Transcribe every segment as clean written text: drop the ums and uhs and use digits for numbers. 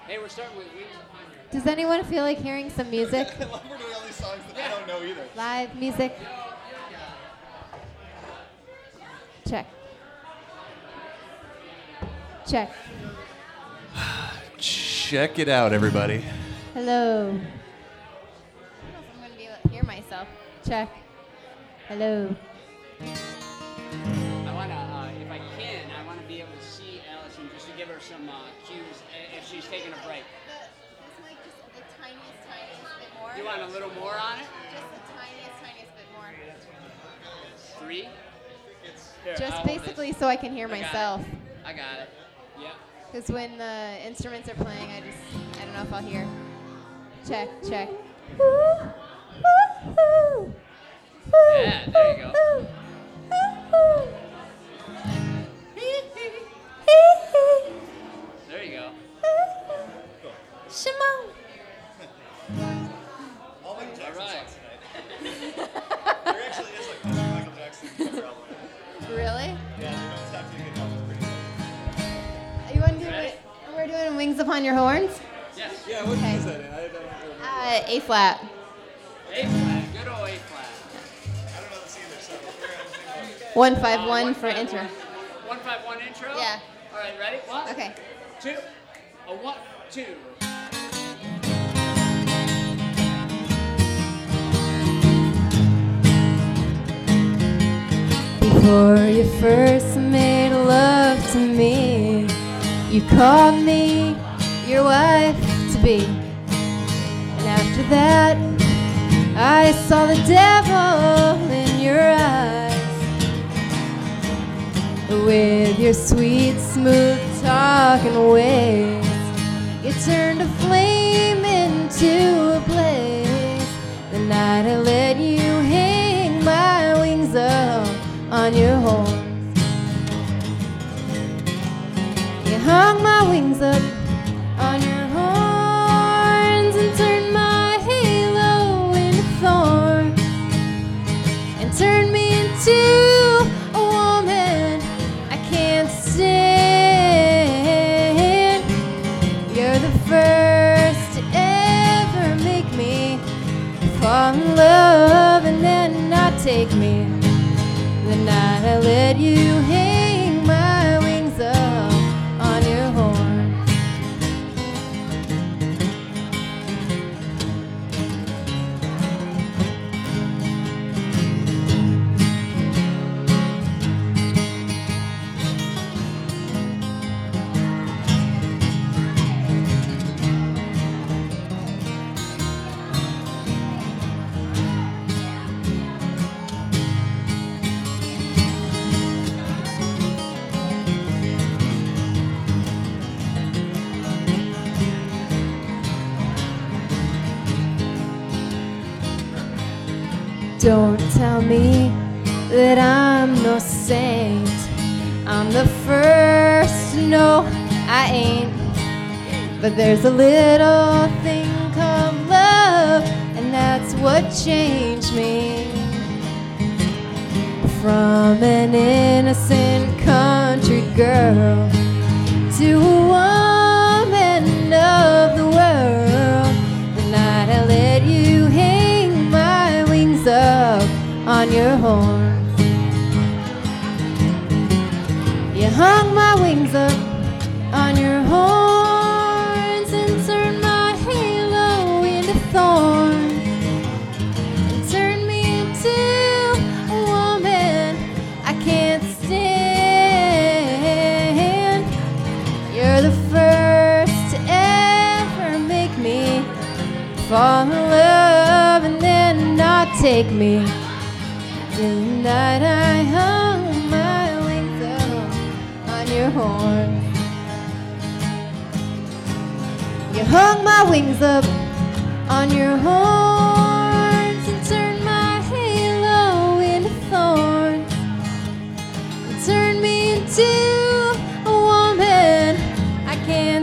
Hey, we're starting with Wings Upon Your Head. Does anyone feel like hearing some music? I love we're doing all these songs that I don't know either. Live music. Check. Check. Check it out, everybody. Hello. I don't know if I'm going to be able to hear myself. Check. Hello. I want to, if I can, I want to be able to see Allison just to give her some cues if she's taking a break. It's like just the tiniest bit more. You want a little more on it? Just the tiniest bit more. 3? Here, Just I'll hold basically so I can hear I got it. myself. I got it. Yep. Because when the instruments are playing, I don't know if I'll hear. Check, check. Yeah, there you go. There you go. Shimon. All Michael Jackson All right. songs tonight. There actually is like a Michael Jackson cover album. Really? Yeah, they don't stop taking it out. It's pretty good. You want to do Ready? it? We're doing Wings Upon Your Horns? Yes. Yeah, what Okay. is that in? I don't remember. A flat. A flat. Good old A flat. I don't know this either, so we're going to think 151 for intro. 151 intro? Yeah. All right, ready? 1, Okay. 2. A 1, 2. Before you first made love to me, you called me your wife to be. And after that, I saw the devil in your eyes. With your sweet, smooth talking ways, you turned a flame into a blaze. The night I let you hang my wings up on your horns. You hung my wings up on your horns and turned my halo into thorn, and turned me into a woman I can't stand. You're the first to ever make me fall in love and then not take me. The night I let you hang my wings up on your horn. Don't tell me that I'm no saint. I'm the first to know I ain't. But there's a little thing called love, and that's what changed me. From an innocent country girl to a woman of the world. The night I let you hang my wings up on your horns. You hung my wings up on your horns and turned my halo into thorns, and turned me into a woman I can't stand. You're the first to ever make me fall in love and then not take me. Till the night I hung my wings up on your horn. You hung my wings up on your horns and turned my halo into thorns, and turned me into a woman I can't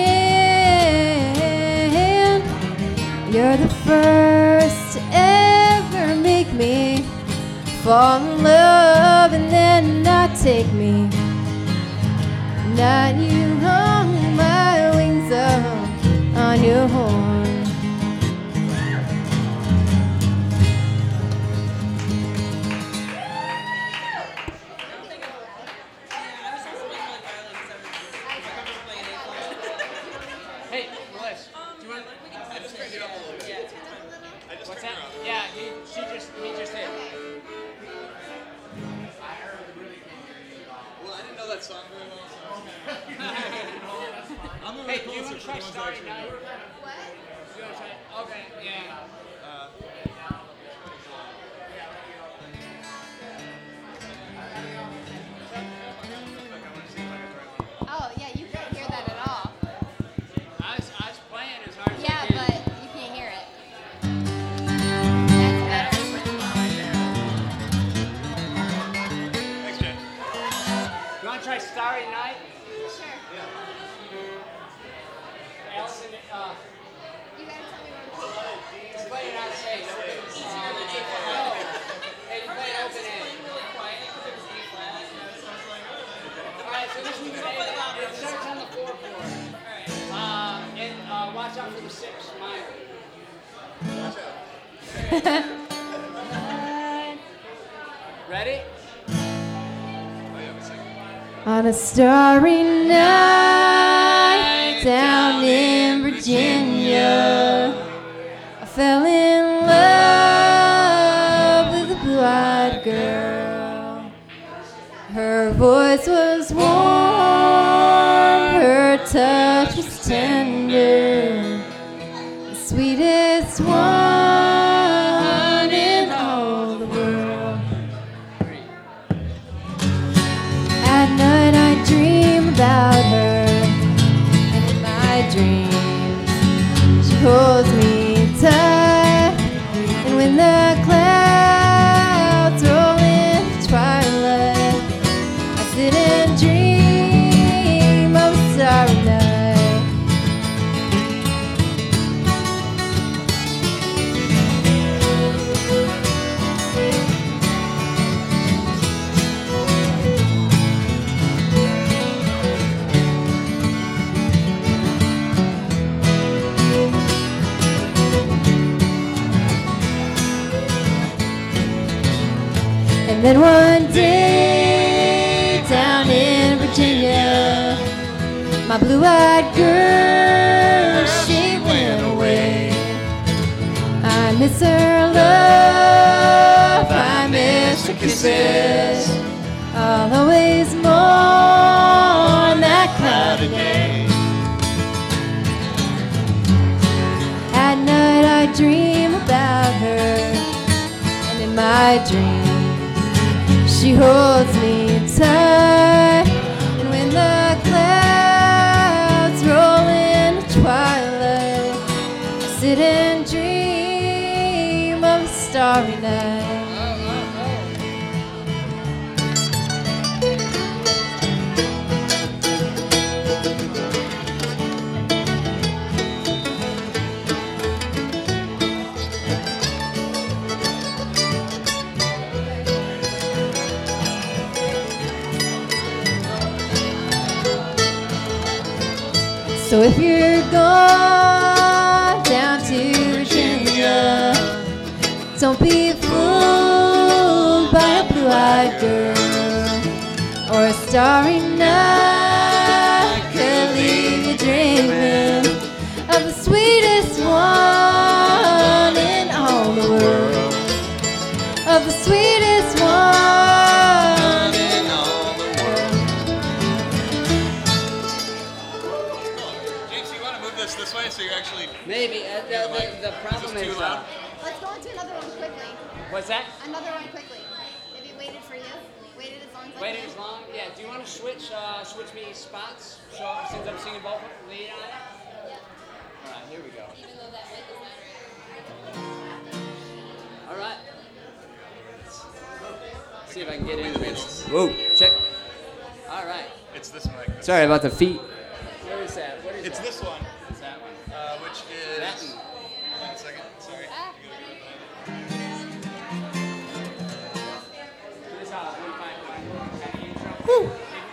stand. You're the first to ever make me fall in love and then not take me. Not you hung my wings up Hey, do you want to try Starry Night? What? Do you want to try? Okay, yeah. Oh, yeah, you can't hear that at all. I was playing as hard as Yeah, I can. but you can't hear it. That's better. Thanks, Jen. You want to try Starry Night? Sure. Allison, You gotta tell me where just play it on stage. No. Hey, you play it open end. Alright, so this one's it starts on the 4 chord. And watch out for the 6 minor. Ready? On a starry night down in Virginia, I fell in love with a blue-eyed girl. Her voice was warm, her touch was tender, the sweetest one in all the world. At night I dream about her, and in my dreams she holds me tight. And when the clouds roll into twilight, I sit and dream of a starry night. And then one day, down in Virginia, my blue-eyed girl, she went away. I miss her love, I miss her kisses. I'll always mourn that cloudy day. At night I dream about her, and in my dreams she holds me tight. And when the clouds roll into twilight, I sit and dream of a starry night. So if you're gone down to Virginia, don't be fooled by a blue-eyed girl or a starry night could leave you dreaming of the sweetest one in all the world, of the sweetest one in all the world. James, you want to move this way so you're actually. Maybe. The problem Is this is. too loud? Let's go into another one quickly. What's that? Another one quickly. Maybe waited for you. Waited as long as I Waited can. as long? Yeah. Do you want to switch me spots? So since I'm singing both, lead on it. All right. Here we go. All right. See if I can get into this. Whoa. Check. All right. It's this mic. Sorry about the feet. Where is that? What is It's that? this one, What's that one? which is. That one. One second. Sorry. Ah. You gotta go right This house. What do you find? Kind of intro? behind.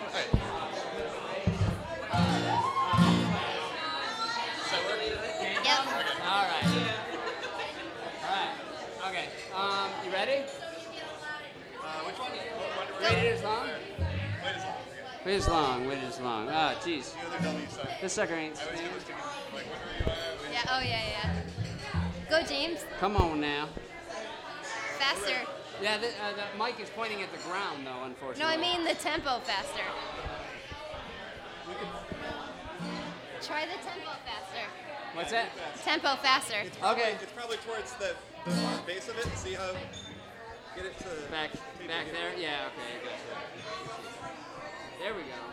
Does that work? Yep. All right. All right. Okay. You ready? Which one? Wait as long? Wait a second. Wait as long. Wait as long. Ah, jeez. The other W side. This sucker ain't I always standing. get this together. Like, whenever you want to. Yeah. Oh yeah, yeah. Go, James. Come on now. Faster. Yeah, the mic is pointing at the ground, though, unfortunately. No, I mean the tempo faster. Try the tempo faster. What's that? Tempo faster. Okay. It's probably towards the base of it. See how? Get it to Back there? Yeah, okay, gotcha. There we go.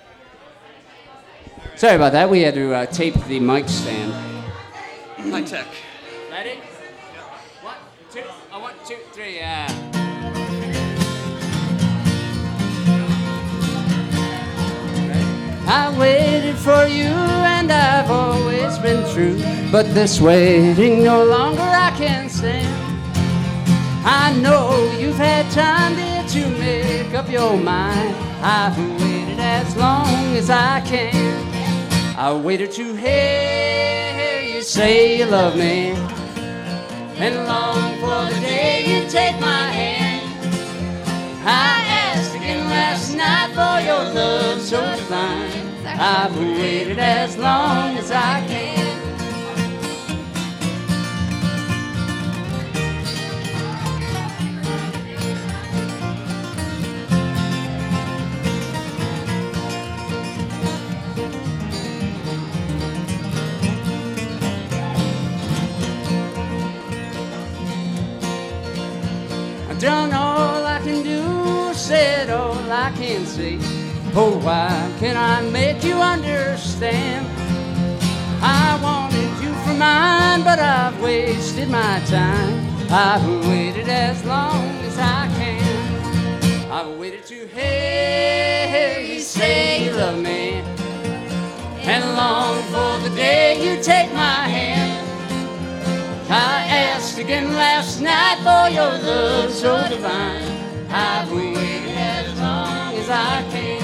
Sorry about that. We had to tape the mic stand. high tech. Ready? One, two, 1, 2, 3, yeah. I waited for you and I've always been true, but this waiting no longer I can stand. I know you've had time dear, to make up your mind. I've waited as long as I can. I waited to hear you say you love me, and long for the day you take my hand. I asked again last night for your love so divine. I've waited as long as I can. I've done all I can do, said all I can say. Oh, why can I make you understand? I wanted you for mine, but I've wasted my time. I've waited as long as I can. I've waited to hear you say you love me, and long for the day you take my hand. I asked again last night for your love so divine. I've waited as long as I can.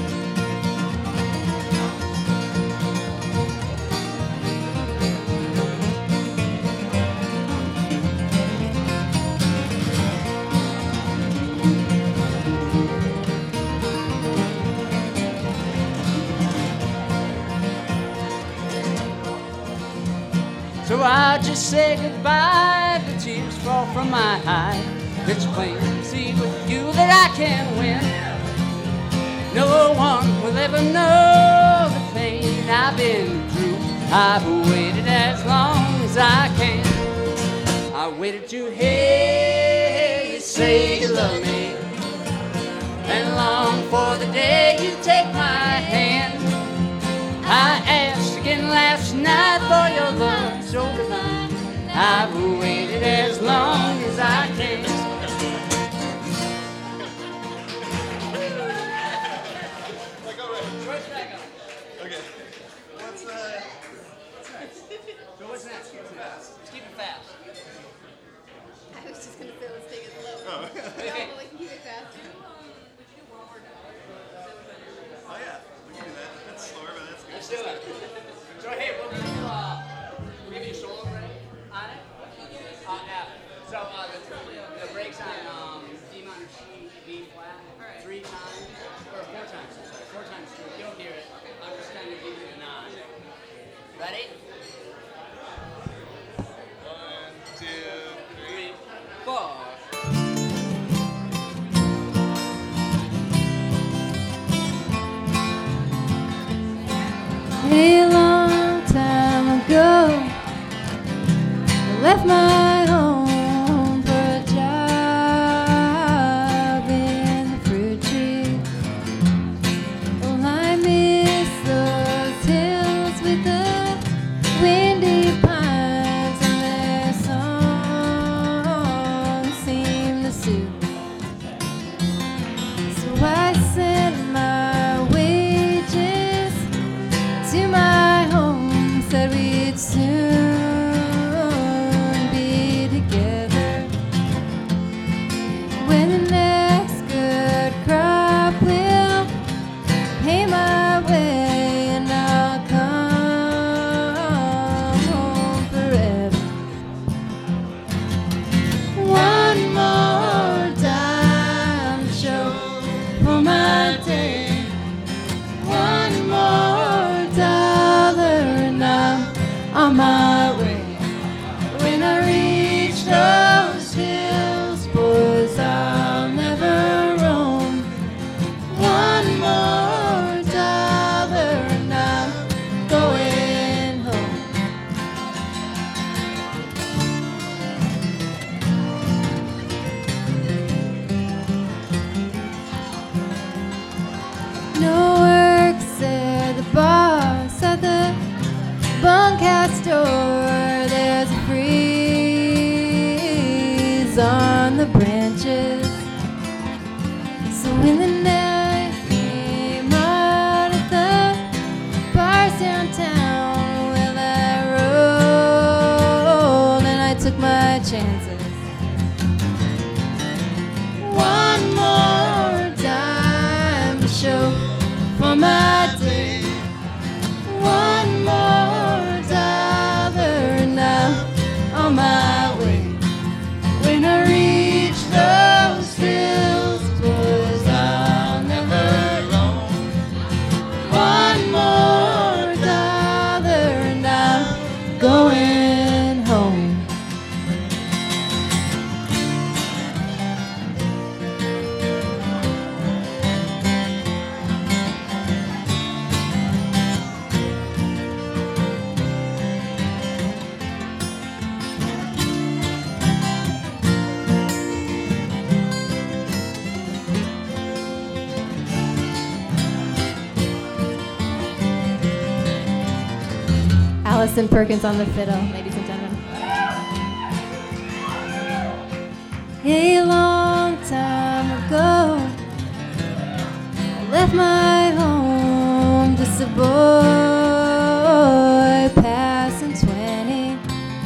So I'll just say goodbye, the tears fall from my eye. It's plain to see with you that I can win. No one will ever know the pain I've been through. I've waited as long as I can. I waited to hear you say you love me, and long for the day you take my hand. I asked again last night for your love so divine. I've waited as long as I can. Okay. What's next? So what's next? Let's keep it fast. I was just going to say, let's take it slow. Oh. No, but we can keep it fast. Oh yeah, we can do that. That's slower, but that's good. Let's do it. So hey, we'll give you a solo break on it. Yeah. So the breaks on D minor, C, B flat, 3 times or 4 times. Sorry, 4 times. You'll hear it. I'm just kind of giving you a nod. Ready? 1, 2, 3, 4. A long time ago, I left my home for a job in the fruit tree. Well, I miss those hills with the windy pines, and their songs seem to soothe me. So I sent my wages to my home, said we'd soon be together. When the next good crop will pay my way, and I'll come home forever. One more dime to show for my day. One more dollar and I'm on my way. When I reach those hills, boys, I'll never roam. One more dollar and I'm going bunkhouse door, there's a breeze on the branches. So in the night came out of the bars downtown, well, I rolled and I took my chances. One more time to show for my day. One more dollar now on my way. When I reach those hills, boys, I'll never roam. One more dollar and I'm going home. Allison Perkins on the fiddle, ladies and gentlemen. A long time ago, I left my home, just a boy passing 20.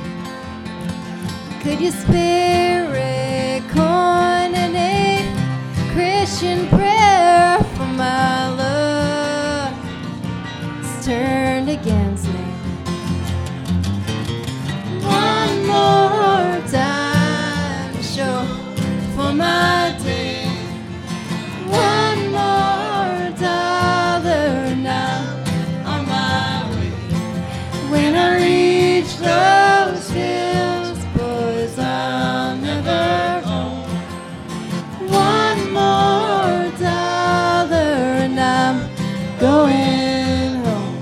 Could you spare a coin and a Christian prayer for my love? It's turned against me. One more time to show for my day. One more dollar now on my way. When I reach those hills, boys, I'll never home. One more dollar and I'm going home.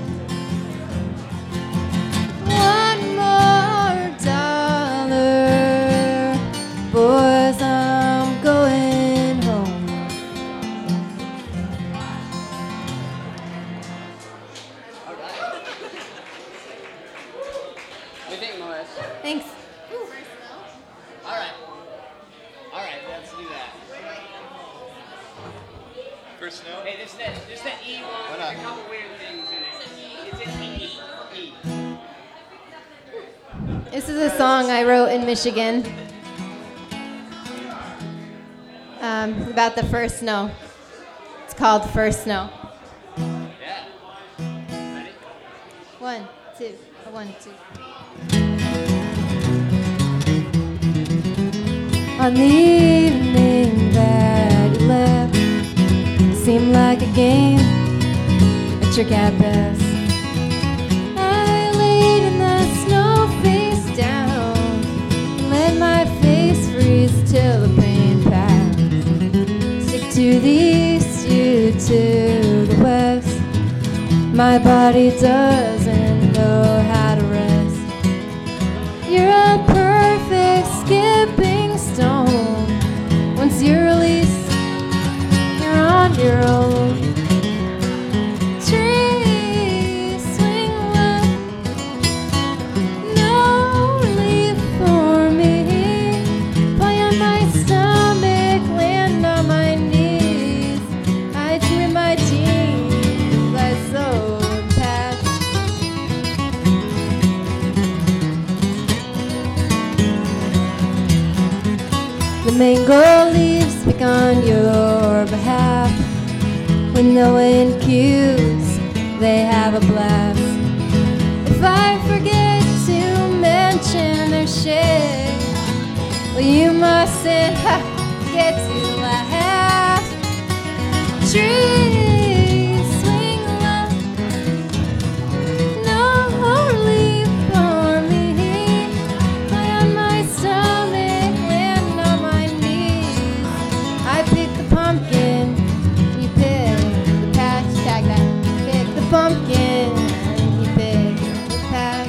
One more dollar, boys, I'm going home. What do you think, Melissa? Thanks. All right. All right, let's do that. First note? Hey, there's that E one. Why There's not? a couple weird things in it. It's an E. This is a song I wrote in Michigan about the first snow. It's called First Snow. Yeah. Ready? 1, 2, 1, 2. On the evening that you left, it seemed like a game, a trick at best. I laid in the snow face down, and let my face freeze till the pain passed. Stick to the east, you to the west. My body doesn't know how to rest. You're a perfect skipping stone. Once you're released, you're on your own. Trees swing left, no relief for me. Lie on my stomach, land on my knees. I trim my jeans, I sew and patch. The mango leaves speak on your behalf. When no one cues, they have a blast. If I forget to mention their shade, well, you mustn't get to laugh. Trees swing left, no relief for me. Lie on my stomach, land on my knees. I pick the pumpkin, you pick the patch, tag that. Pick the pumpkin, you pick the patch.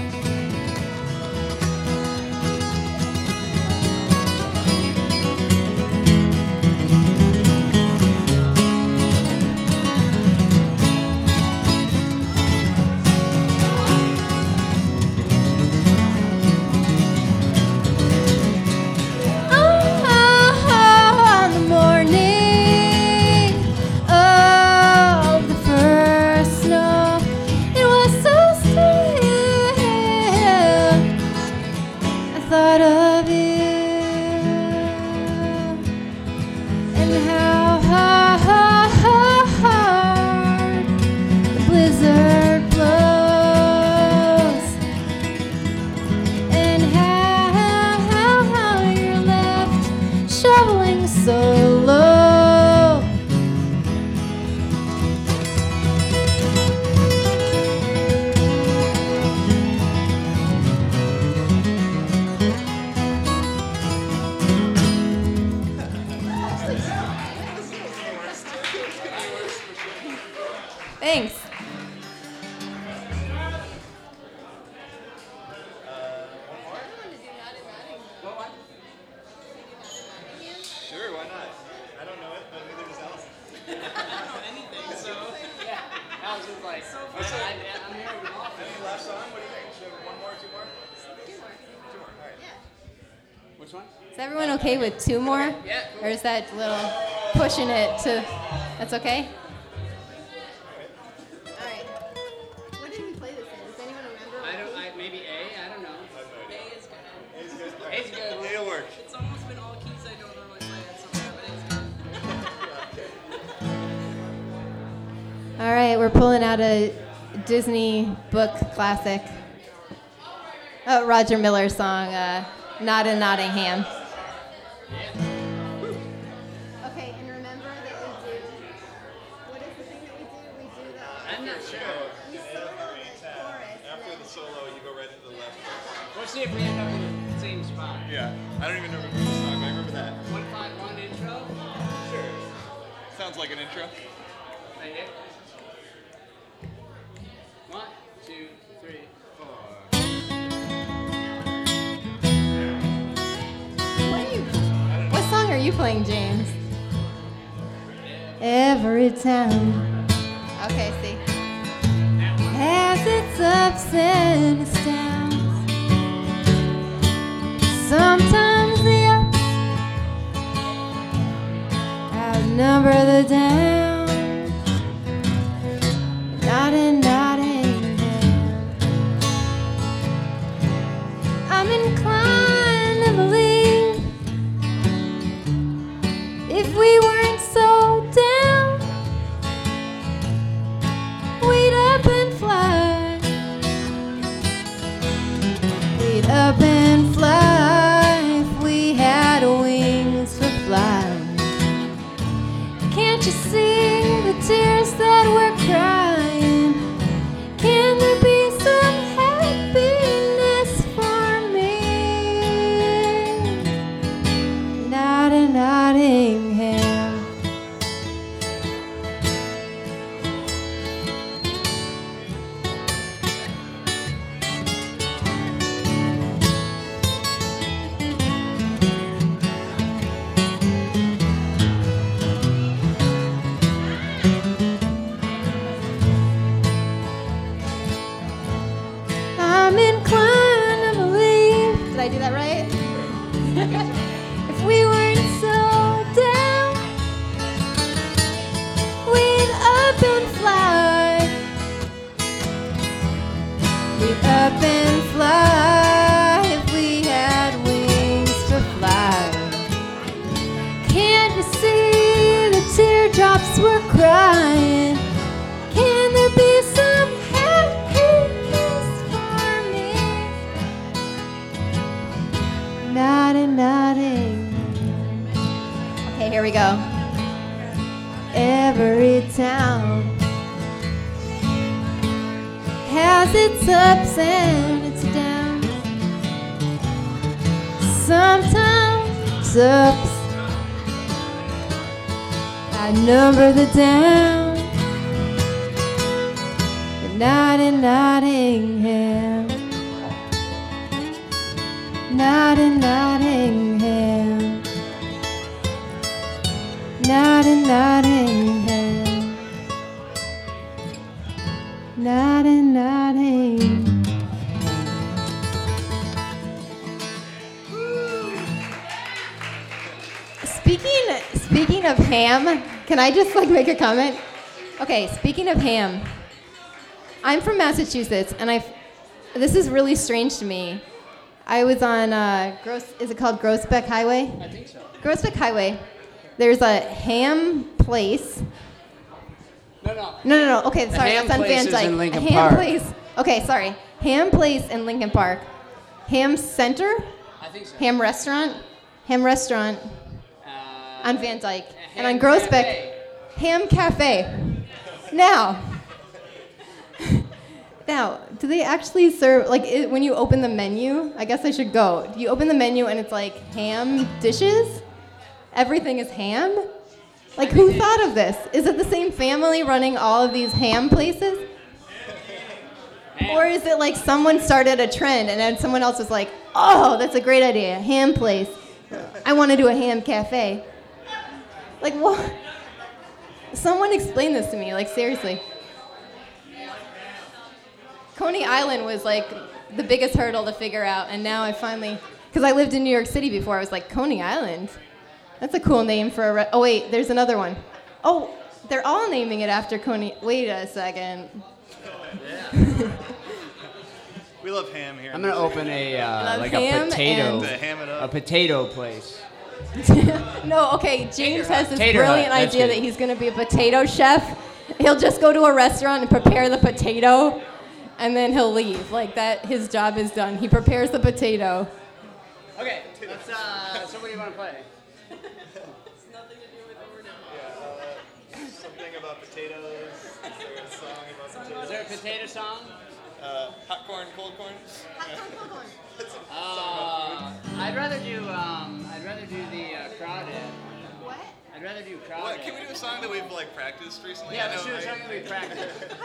Which one? Is everyone okay with 2 more? Yeah. Or is that a little pushing it to... That's okay? All right. What did we play this in? Does anyone remember? Maybe A. I don't know. A is good. A's good. A's good. It'll work. It's almost been all keys I don't normally play at somewhere, but it's good. All right, we're pulling out a Disney book classic. Roger Miller song, Not in Nottingham. Okay, and remember that we do... What is the thing that we do? We do the... I'm not sure. You solo the chorus. After the solo, you go right to the left. We'll see if we end up in the same spot. Yeah. I don't even remember the song, but I remember that. 151 intro. Sure. Sounds like an intro. Right here. 1, 2, 3, 4. What song are you playing, James? Every town. Okay, see. Has its ups and its downs. Sometimes the ups outnumber the downs. Not in Nottingham. I'm inclined to believe if we weren't so down, we'd up and fly. We'd up and fly if we had wings for flying. Can't you see the tears that we're crying? Can there be some happiness for me? Not in Nottingham. I'm inclined to believe. Did I do that right? If we weren't so down, we'd up and fly. We'd up and fly if we had wings to fly. Can't you see the teardrops we're crying? Can there be some happiness for me? Not in Nottingham. Okay, here we go. Every town has its ups and its downs. Sometimes ups outnumber the downs, but not in Nottingham. Not in Nottingham. Not in Nottingham. Not in Nottingham. Speaking of ham, can I just make a comment? Okay, speaking of ham, I'm from Massachusetts, and this is really strange to me. I was on is it called Groesbeck Highway? I think so. Groesbeck Highway. There's a ham place. No. Okay, The sorry. ham That's on place Van is Dyke. in Lincoln ham Park. place. Okay, sorry. Ham place in Lincoln Park. Ham Center. I think so. Ham restaurant. Ham restaurant on Van Dyke. And on Groesbeck. Cafe. Ham Cafe. Now, do they actually serve, when you open the menu, I guess I should go. You open the menu and it's like ham dishes? Everything is ham? Who thought of this? Is it the same family running all of these ham places? Or is it like someone started a trend and then someone else was like, oh, that's a great idea, ham place. I want to do a ham cafe. What? Someone explain this to me, seriously. Coney Island was the biggest hurdle to figure out, and now I finally Because I lived in New York City before. I was like, Coney Island. That's a cool name for a... Oh, wait, there's another one. Oh, they're all naming it after Coney... Wait a second. We love ham here. I'm gonna open a like a ham potato, and- To ham it up. a potato place. No, okay, James has this Tater brilliant Hut, that's idea good. that he's going to be a potato chef. He'll just go to a restaurant and prepare the potato, and then he'll leave. Like that, his job is done. He prepares the potato. Okay, let's. So what do you want to play? It's nothing to do with Oregon. Something about potatoes. Is there a song about potatoes? Is there a potato song? Hot corn, cold corn. I'd rather do the crawdad. What? I'd rather do crawdad. What? Can we do a song that we've like practiced recently? Yeah, I let's know do a song that we practiced.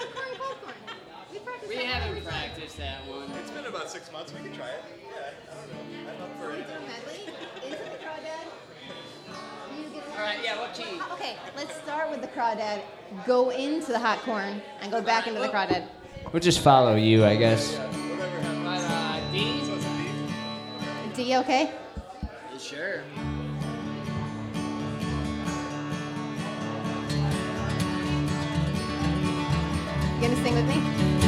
We haven't practiced that one. It's been about 6 months. We can try it. Yeah, I don't know. I'm up for it. All right, yeah, what key? Okay, let's start with the crawdad, go into the hot corn, and go back into the crawdad. We'll just follow you, I guess. Whatever. D? So it's a D? D, okay? Sure. You gonna sing with me?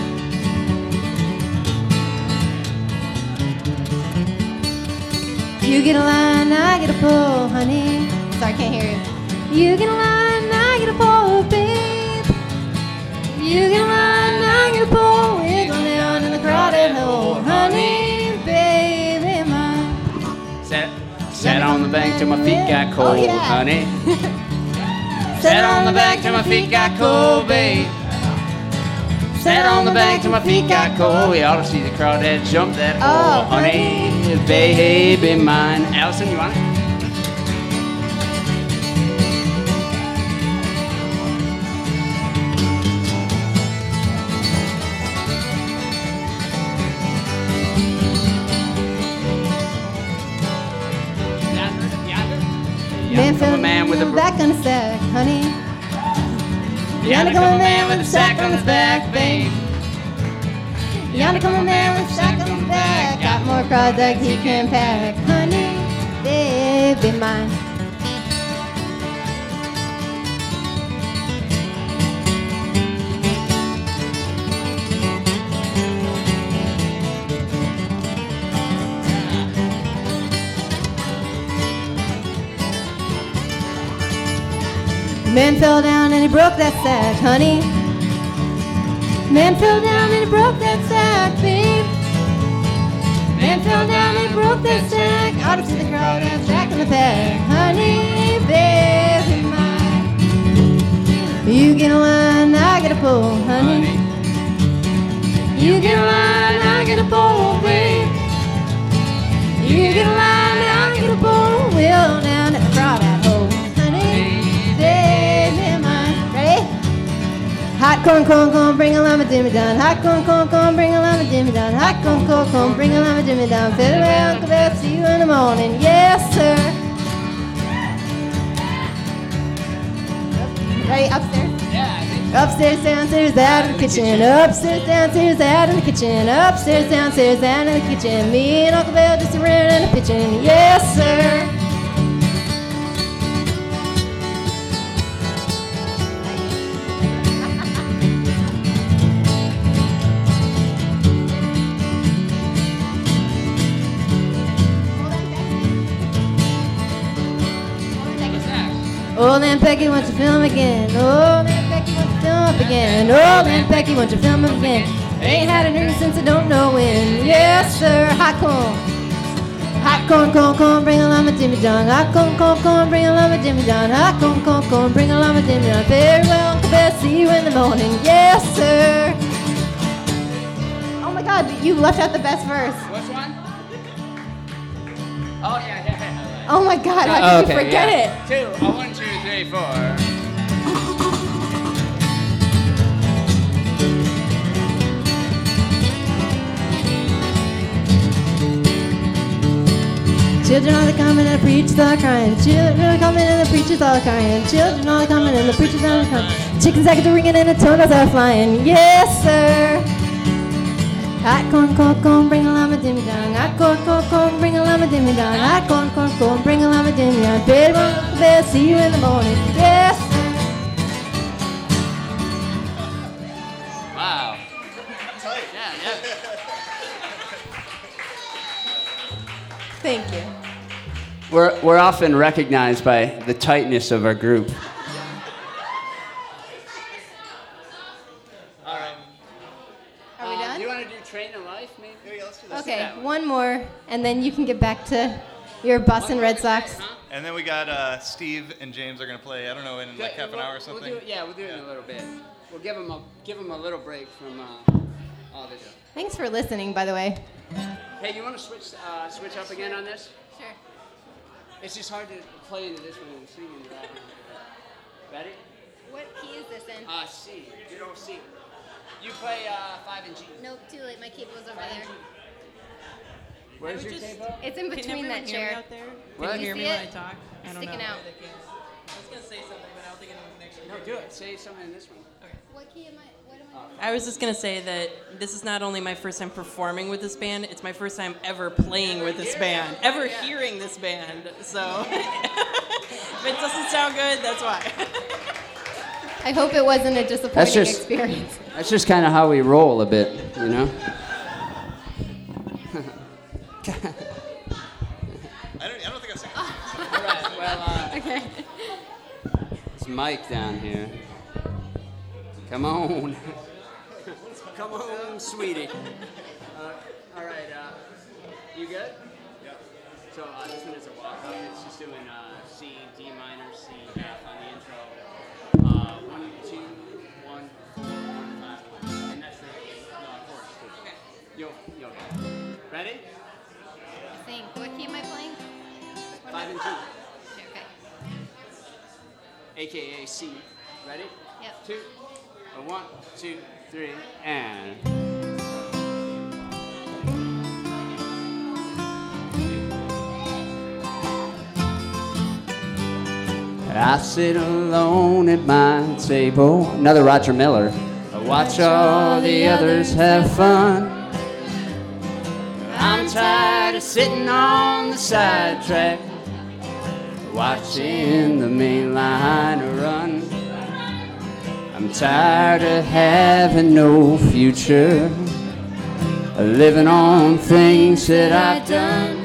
You get a line, I get a pull, honey. Sorry, can't hear you. You get a line, I get a pull, babe. You get a line, I get a pull. We're going down in the crowded hole, honey, baby mine. Sat on the bank till my feet got cold, Oh, yeah. honey. Sat on the bank till my feet got cold, babe. Sat on the bank till my feet got cold. We ought to see the crawdad jump that hole, honey, baby mine. Allison, you want it? Man From a man with a back on his sack, honey. Yonder come a man with a sack on his back, babe. Yonder come a man with a sack on his back. Got more crawdads he can pack, honey, baby mine. Man fell down and he broke that sack, honey. Man fell down and he broke that sack, babe. Man fell down and he broke that sack. Out to the crowd and back in the pack, honey, baby mine. You get a line, I get a pull, honey. You get a line, I get a pull, babe. You get a line, I get a pull. We'll down at the crowd at home, honey, baby mine. Ready? Hot corn, corn, corn, bring a llama dimmy down. Hot corn, corn, corn, bring a llama dimmy down. Hot corn, corn, corn, bring a llama dimmy down. Fiddle around, Uncle Bill, see you in the morning. Yes, sir. Ready? Upstairs? Yeah, I think Upstairs, downstairs, out in the kitchen. Upstairs, downstairs, out in the kitchen. Upstairs, downstairs, out in the kitchen. Me and Uncle Bill just around in the kitchen. Yes, sir. Old Aunt Becky wants to film again. Old Aunt Becky wants to film up again. Old Aunt Becky wants to film up again. Ain't had a drink since I don't know when. Yes, sir. Hot corn. Hot corn, corn, corn, bring a llama Jimmy John. Hot corn, corn, corn, bring a llama Jimmy John. Hot corn, corn, corn, bring a llama Jimmy John. Very well, Uncle Bess, see you in the morning. Yes, sir. Oh my God, you left out the best verse. which one? Oh yeah, yeah. Oh my God, how could you forget it? 2. 1, 2, 3, 4. Children are coming and the preachers are crying. Children are coming and the preachers are crying. Children are coming and the preachers are crying. Chickens are ringing and the turtles are flying. Yes, sir. Hot corn, cold corn, bring a llama dimmy dong. Hot corn, cold corn, bring a llama dimmy dong. Hot corn, cold corn, bring a llama dimmy dong. Baby, they'll see you in the morning. Yes. Wow. Tight. Yeah. Thank you. We're often recognized by the tightness of our group. All right. Are we done? You want to do Train of Life, maybe? Yeah, let's do this. Okay, that one. one more, and then you can get back to your bus and Red Sox. And then we got Steve and James are gonna play. I don't know, in like half an hour or something. We'll do it in a little bit. We'll give them a little break from all this. Thanks for listening, by the way. Hey, you want to switch up again on this? Sure. It's just hard to play into this one and sing into that one. Ready? What key is this in? C. Good old C. You play 5 and G. Nope, too late. My cable's over 5 and there. G. Where's your table? It's in between that chair. Out there? What? Can you hear You me see when it? I talk? I don't Sticking know. out. I was gonna say something, but I don't think anyone's actually. No, do it. Say something in this one. What key am I? What am I doing? I was just gonna say that this is not only my first time performing with this band, it's my first time ever playing with this band, ever hearing this band. So if it doesn't sound good, that's why. I hope it wasn't a disappointing just- experience. That's just kind of how we roll a bit, you know? I don't think I sang. All right, well, Okay. it's Mike down here. Come on. Come on, sweetie. All right, you good? Yeah. So this one is a walk-up. It's just doing C, D minor, C, F on the intro. 1, 2, 1, 4, 1, 5, 1. And that's the chorus. Okay. Yo. Ready? Sing. What key am I playing? 5 and G. Okay. AKA C. Ready? Yep. 2. 1, 2, 3, and. I sit alone at my table. Another Roger Miller. I watch all the others have fun. I'm tired of sitting on the sidetrack, watching the main line run. I'm tired of having no future, living on things that I've done.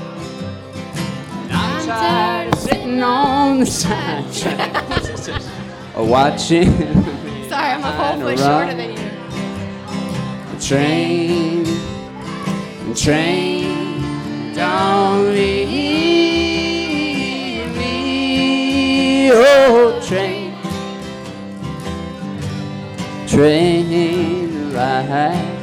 I'm tired of sitting on the sidetrack, watching Sorry, I'm a whole foot Run. shorter than you. Train, don't leave me, oh train life.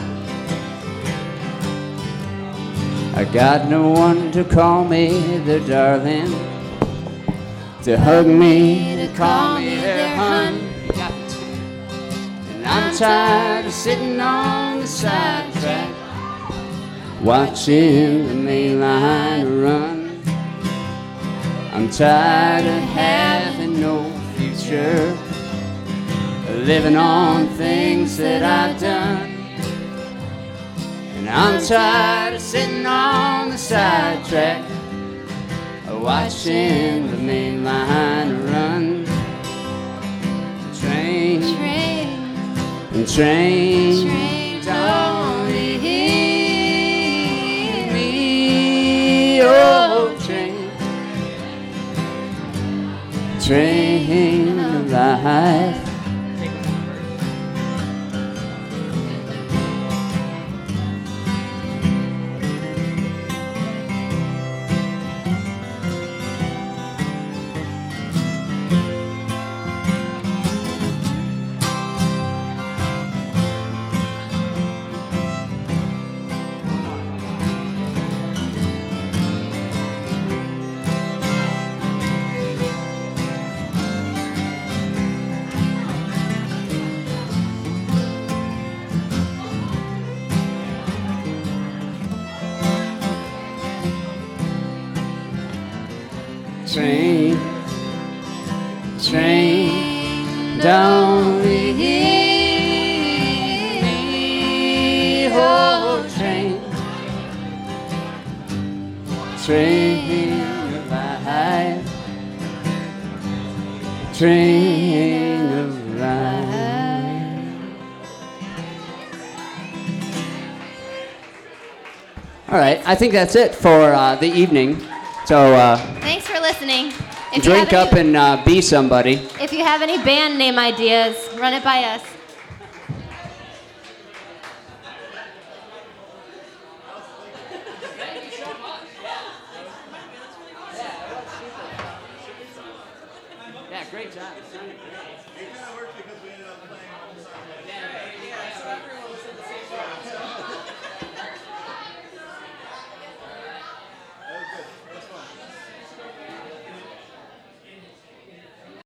I got no one to call me their darling, to hug me, to call me their hun. And I'm tired of sitting on the sidetrack, watching the main line run. I'm tired of having no future, living on things that I've done. And I'm tired of sitting on the sidetrack, watching the main line run. Train, don't leave me, oh train of life. Train, don't leave me, oh train of life, train of life. All right, I think that's it for the evening. So Thanks for listening. If you drink have up and be somebody. If you have any band name ideas, run it by us.